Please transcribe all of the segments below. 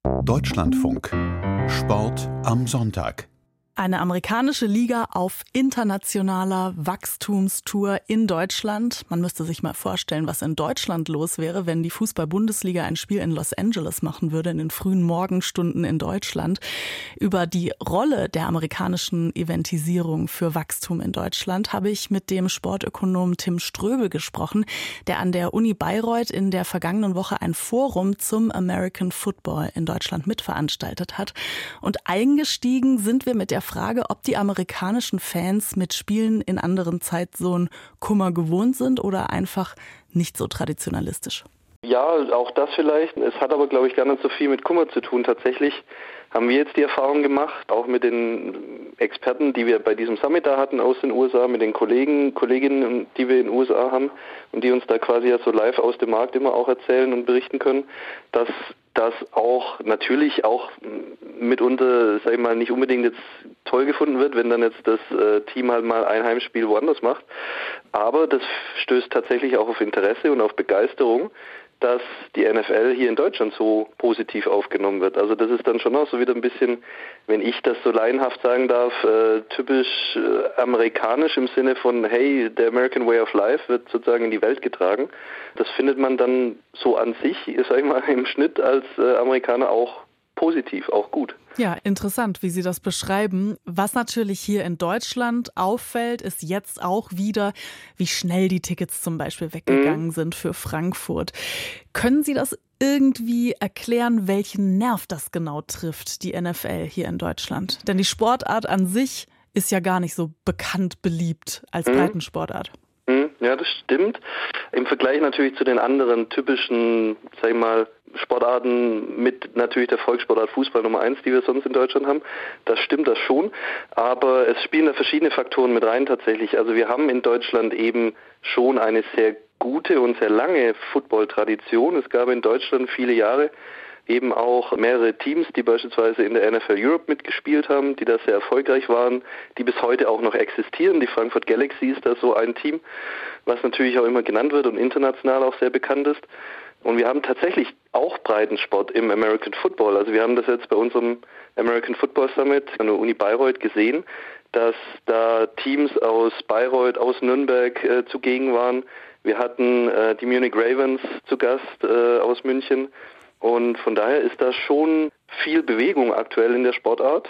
Deutschlandfunk. Sport am Sonntag. Eine amerikanische Liga auf internationaler Wachstumstour in Deutschland. Man müsste sich mal vorstellen, was in Deutschland los wäre, wenn die Fußball-Bundesliga ein Spiel in Los Angeles machen würde, in den frühen Morgenstunden in Deutschland. Über die Rolle der amerikanischen Eventisierung für Wachstum in Deutschland habe ich mit dem Sportökonom Tim Ströbel gesprochen, der an der Uni Bayreuth in der vergangenen Woche ein Forum zum American Football in Deutschland mitveranstaltet hat. Und eingestiegen sind wir mit der Frage, ob die amerikanischen Fans mit Spielen in anderen Zeitzonen Kummer gewohnt sind oder einfach nicht so traditionalistisch. Ja, auch das vielleicht. Es hat aber, glaube ich, gar nicht so viel mit Kummer zu tun. Tatsächlich haben wir jetzt die Erfahrung gemacht, auch mit den Experten, die wir bei diesem Summit da hatten aus den USA, mit den Kolleginnen, die wir in den USA haben und die uns da quasi ja so live aus dem Markt immer auch erzählen und berichten können, dass das auch natürlich auch mitunter, sag ich mal, nicht unbedingt jetzt toll gefunden wird, wenn dann jetzt das Team halt mal ein Heimspiel woanders macht. Aber das stößt tatsächlich auch auf Interesse und auf Begeisterung, dass die NFL hier in Deutschland so positiv aufgenommen wird. Also das ist dann schon auch so wieder ein bisschen, wenn ich das so laienhaft sagen darf, typisch amerikanisch im Sinne von, hey, der American Way of Life wird sozusagen in die Welt getragen. Das findet man dann so an sich, sag ich mal, im Schnitt als Amerikaner auch positiv, auch gut. Ja, interessant, wie Sie das beschreiben. Was natürlich hier in Deutschland auffällt, ist jetzt auch wieder, wie schnell die Tickets zum Beispiel weggegangen sind für Frankfurt. Können Sie das irgendwie erklären, welchen Nerv das genau trifft, die NFL hier in Deutschland? Denn die Sportart an sich ist ja gar nicht so bekannt beliebt als Breitensportart. Ja, das stimmt. Im Vergleich natürlich zu den anderen typischen, sag ich mal, Sportarten mit natürlich der Volkssportart Fußball Nummer 1, die wir sonst in Deutschland haben, das stimmt das schon. Aber es spielen da verschiedene Faktoren mit rein tatsächlich. Also wir haben in Deutschland eben schon eine sehr gute und sehr lange Football-Tradition. Es gab in Deutschland viele Jahre eben auch mehrere Teams, die beispielsweise in der NFL Europe mitgespielt haben, die da sehr erfolgreich waren, die bis heute auch noch existieren. Die Frankfurt Galaxy ist da so ein Team, was natürlich auch immer genannt wird und international auch sehr bekannt ist. Und wir haben tatsächlich auch Breitensport im American Football. Also wir haben das jetzt bei unserem American Football Summit an der Uni Bayreuth gesehen, dass da Teams aus Bayreuth, aus Nürnberg zugegen waren. Wir hatten die Munich Ravens zu Gast aus München. Und von daher ist da schon viel Bewegung aktuell in der Sportart.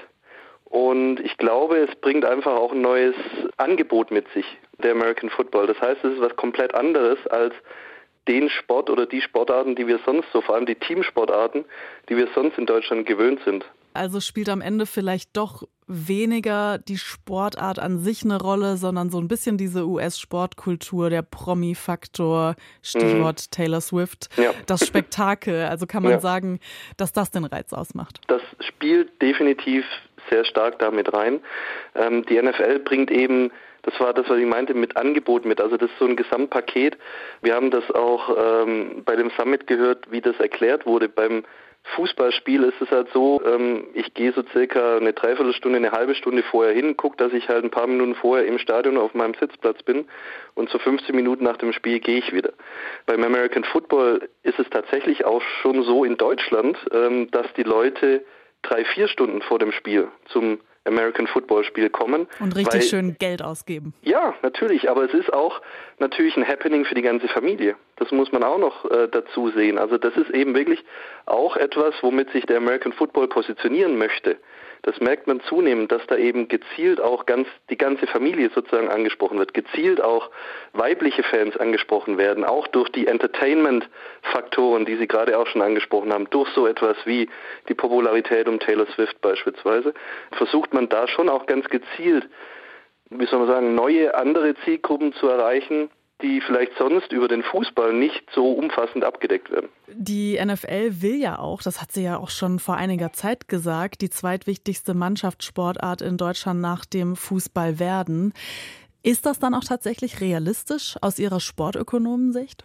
Und ich glaube, es bringt einfach auch ein neues Angebot mit sich, der American Football. Das heißt, es ist was komplett anderes als den Sport oder die Sportarten, die wir sonst so, vor allem die Teamsportarten, die wir sonst in Deutschland gewöhnt sind. Also spielt am Ende vielleicht doch weniger die Sportart an sich eine Rolle, sondern so ein bisschen diese US-Sportkultur, der Promi-Faktor, Stichwort Taylor Swift, das Spektakel. Also kann man sagen, dass das den Reiz ausmacht. Das spielt definitiv sehr stark damit rein. Die NFL bringt eben, das war das, was ich meinte, mit Angebot mit. Also das ist so ein Gesamtpaket. Wir haben das auch bei dem Summit gehört, wie das erklärt wurde. Beim Fußballspiel ist es halt so, ich gehe so circa eine Dreiviertelstunde, eine halbe Stunde vorher hin, gucke, dass ich halt ein paar Minuten vorher im Stadion auf meinem Sitzplatz bin und so 15 Minuten nach dem Spiel gehe ich wieder. Beim American Football ist es tatsächlich auch schon so in Deutschland, dass die Leute 3-4 Stunden vor dem Spiel zum American Football Spiel kommen. Und richtig schön Geld ausgeben. Ja, natürlich, aber es ist auch natürlich ein Happening für die ganze Familie. Das muss man auch noch dazu sehen. Also das ist eben wirklich auch etwas, womit sich der American Football positionieren möchte. Das merkt man zunehmend, dass da eben gezielt auch die ganze Familie sozusagen angesprochen wird, gezielt auch weibliche Fans angesprochen werden, auch durch die Entertainment-Faktoren, die Sie gerade auch schon angesprochen haben, durch so etwas wie die Popularität um Taylor Swift beispielsweise, versucht man da schon auch ganz gezielt, wie soll man sagen, neue, andere Zielgruppen zu erreichen, die vielleicht sonst über den Fußball nicht so umfassend abgedeckt werden. Die NFL will ja auch, das hat sie ja auch schon vor einiger Zeit gesagt, die zweitwichtigste Mannschaftssportart in Deutschland nach dem Fußball werden. Ist das dann auch tatsächlich realistisch aus Ihrer Sportökonomensicht?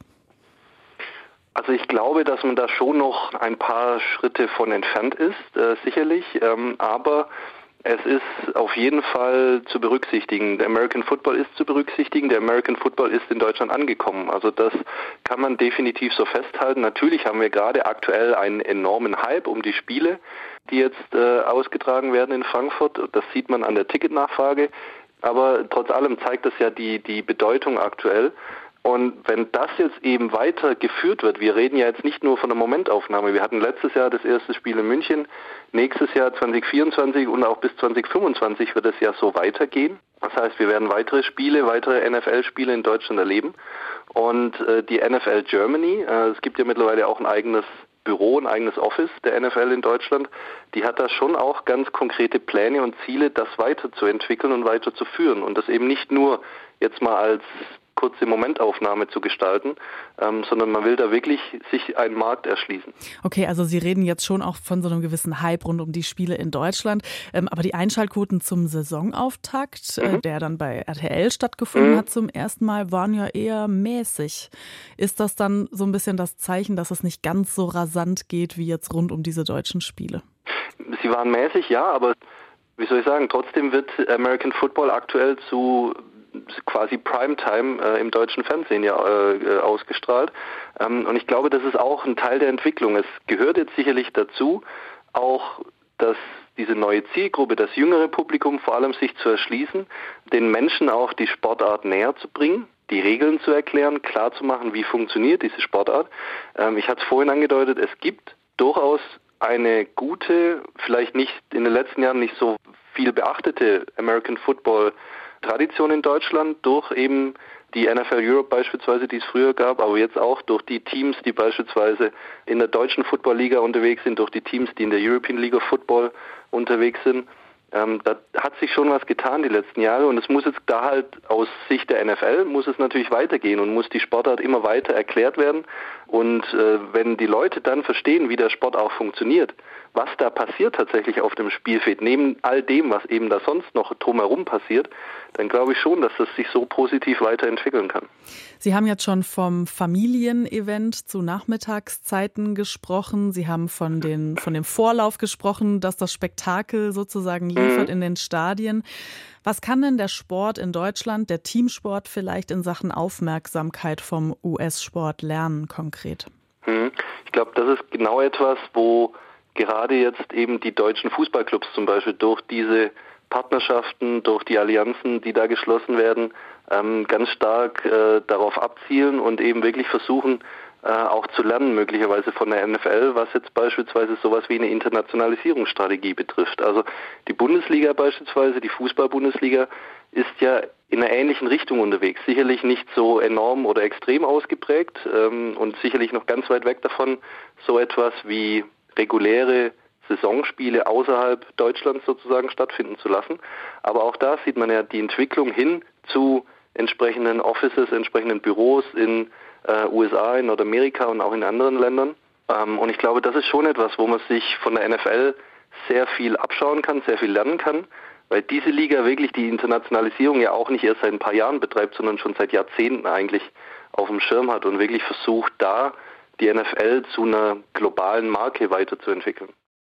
Also ich glaube, dass man da schon noch ein paar Schritte von entfernt ist, sicherlich, aber Es ist auf jeden Fall zu berücksichtigen. Der American Football ist zu berücksichtigen. Der American Football ist in Deutschland angekommen. Also das kann man definitiv so festhalten. Natürlich haben wir gerade aktuell einen enormen Hype um die Spiele, die jetzt ausgetragen werden in Frankfurt. Das sieht man an der Ticketnachfrage. Aber trotz allem zeigt das ja die Bedeutung aktuell. Und wenn das jetzt eben weiter geführt wird, wir reden ja jetzt nicht nur von einer Momentaufnahme, wir hatten letztes Jahr das erste Spiel in München, nächstes Jahr 2024 und auch bis 2025 wird es ja so weitergehen. Das heißt, wir werden weitere Spiele, weitere NFL-Spiele in Deutschland erleben. Und die NFL Germany, es gibt ja mittlerweile auch ein eigenes Büro, ein eigenes Office der NFL in Deutschland, die hat da schon auch ganz konkrete Pläne und Ziele, das weiterzuentwickeln und weiterzuführen. Und das eben nicht nur jetzt mal als kurze Momentaufnahme zu gestalten, sondern man will da wirklich sich einen Markt erschließen. Okay, also Sie reden jetzt schon auch von so einem gewissen Hype rund um die Spiele in Deutschland, aber die Einschaltquoten zum Saisonauftakt, der dann bei RTL stattgefunden hat zum ersten Mal, waren ja eher mäßig. Ist das dann so ein bisschen das Zeichen, dass es nicht ganz so rasant geht wie jetzt rund um diese deutschen Spiele? Sie waren mäßig, ja, aber wie soll ich sagen, trotzdem wird American Football aktuell zu quasi Primetime im deutschen Fernsehen ja ausgestrahlt. Und ich glaube, das ist auch ein Teil der Entwicklung. Es gehört jetzt sicherlich dazu, auch dass diese neue Zielgruppe, das jüngere Publikum vor allem sich zu erschließen, den Menschen auch die Sportart näher zu bringen, die Regeln zu erklären, klar zu machen, wie funktioniert diese Sportart. Ich hatte es vorhin angedeutet, es gibt durchaus eine gute, vielleicht nicht in den letzten Jahren nicht so viel beachtete American Football Tradition in Deutschland durch eben die NFL Europe beispielsweise, die es früher gab, aber jetzt auch durch die Teams, die beispielsweise in der deutschen Football-Liga unterwegs sind, durch die Teams, die in der European League of Football unterwegs sind. Da hat sich schon was getan die letzten Jahre und es muss jetzt da halt aus Sicht der NFL muss es natürlich weitergehen und muss die Sportart immer weiter erklärt werden und wenn die Leute dann verstehen, wie der Sport auch funktioniert, was da passiert tatsächlich auf dem Spielfeld, neben all dem, was eben da sonst noch drumherum passiert, dann glaube ich schon, dass das sich so positiv weiterentwickeln kann. Sie haben jetzt schon vom Familienevent zu Nachmittagszeiten gesprochen. Sie haben von dem Vorlauf gesprochen, dass das Spektakel sozusagen liefert in den Stadien. Was kann denn der Sport in Deutschland, der Teamsport vielleicht in Sachen Aufmerksamkeit vom US-Sport lernen konkret? Ich glaube, das ist genau etwas, wo gerade jetzt eben die deutschen Fußballclubs zum Beispiel durch diese Partnerschaften, durch die Allianzen, die da geschlossen werden, ganz stark darauf abzielen und eben wirklich versuchen, auch zu lernen, möglicherweise von der NFL, was jetzt beispielsweise sowas wie eine Internationalisierungsstrategie betrifft. Also die Bundesliga beispielsweise, die Fußball-Bundesliga, ist ja in einer ähnlichen Richtung unterwegs. Sicherlich nicht so enorm oder extrem ausgeprägt und sicherlich noch ganz weit weg davon, so etwas wie reguläre Saisonspiele außerhalb Deutschlands sozusagen stattfinden zu lassen. Aber auch da sieht man ja die Entwicklung hin zu entsprechenden Offices, entsprechenden Büros in USA, in Nordamerika und auch in anderen Ländern. Und ich glaube, das ist schon etwas, wo man sich von der NFL sehr viel abschauen kann, sehr viel lernen kann, weil diese Liga wirklich die Internationalisierung ja auch nicht erst seit ein paar Jahren betreibt, sondern schon seit Jahrzehnten eigentlich auf dem Schirm hat und wirklich versucht, da die NFL zu einer globalen Marke weiterzuentwickeln.